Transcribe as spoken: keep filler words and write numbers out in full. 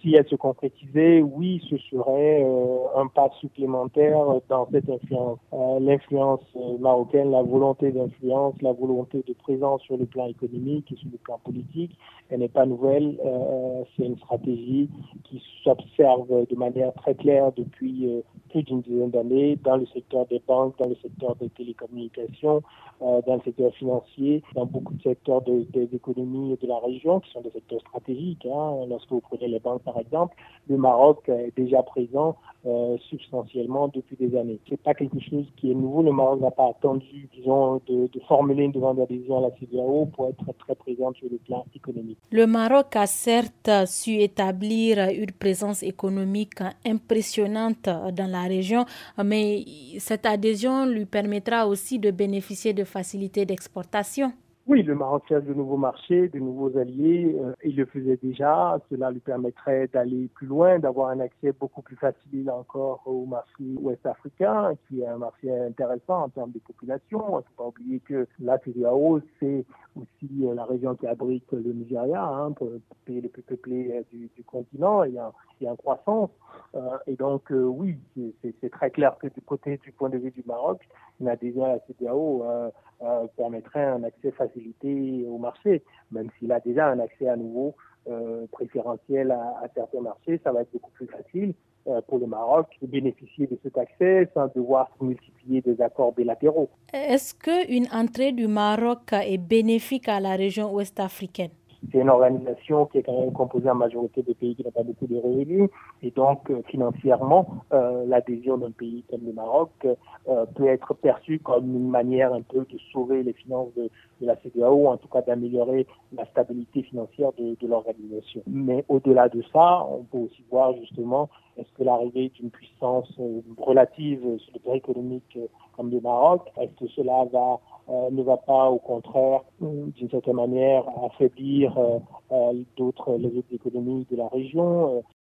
Si elle se concrétisait, oui, ce serait euh, un pas supplémentaire dans cette influence. Euh, l'influence marocaine, la volonté d'influence, la volonté de présence sur le plan économique et sur le plan politique, elle n'est pas nouvelle. Euh, c'est une stratégie qui s'observe de manière très claire depuis euh, plus d'une dizaine d'années dans le secteur des banques, dans le secteur des télécommunications, euh, dans le secteur financier, dans beaucoup de secteurs de, des économies de la région qui sont des secteurs stratégiques. Hein. Lorsque vous prenez les banques par exemple, le Maroc est déjà présent euh, substantiellement depuis des années. C'est pas quelque chose qui est nouveau. Le Maroc n'a pas attendu, disons, de, de formuler une demande d'adhésion à la C E D E A O pour être très présent sur le plan économique. Le Maroc a certes su établir une présence économique impressionnante dans la région, mais cette adhésion lui permettra aussi de bénéficier de facilités d'exportation. Oui, le Maroc cherche de nouveaux marchés, de nouveaux alliés. Euh, il le faisait déjà. Cela lui permettrait d'aller plus loin, d'avoir un accès beaucoup plus facile encore au marché ouest-africain, qui est un marché intéressant en termes de population. Il ne faut pas oublier que la C E D E A O, c'est aussi euh, la région qui abrite le Nigeria, hein, pour le pays le plus peuplé euh, du, du continent. Il y a, il y a une croissance. Euh, et donc, euh, oui, c'est, c'est très clair que du côté du point de vue du Maroc, une adhésion à la C E D E A O euh, euh, permettrait un accès facilité au marché, même s'il a déjà un accès à nouveau euh, préférentiel à, à certains marchés, ça va être beaucoup plus facile euh, pour le Maroc de bénéficier de cet accès sans devoir multiplier des accords bilatéraux. Est-ce qu'une entrée du Maroc est bénéfique à la région ouest-africaine? C'est une organisation qui est quand même composée en majorité de pays qui n'ont pas beaucoup de revenus. Et donc, euh, financièrement, euh, l'adhésion d'un pays comme le Maroc euh, peut être perçue comme une manière un peu de sauver les finances de, de la C E D E A O, en tout cas d'améliorer la stabilité financière de, de l'organisation. Mais au-delà de ça, on peut aussi voir justement, est-ce que l'arrivée d'une puissance euh, relative sur le plan économique euh, comme le Maroc, est-ce que cela va Euh, ne va pas, au contraire, d'une certaine manière, affaiblir euh, euh, d'autres les autres économies de la région. Euh,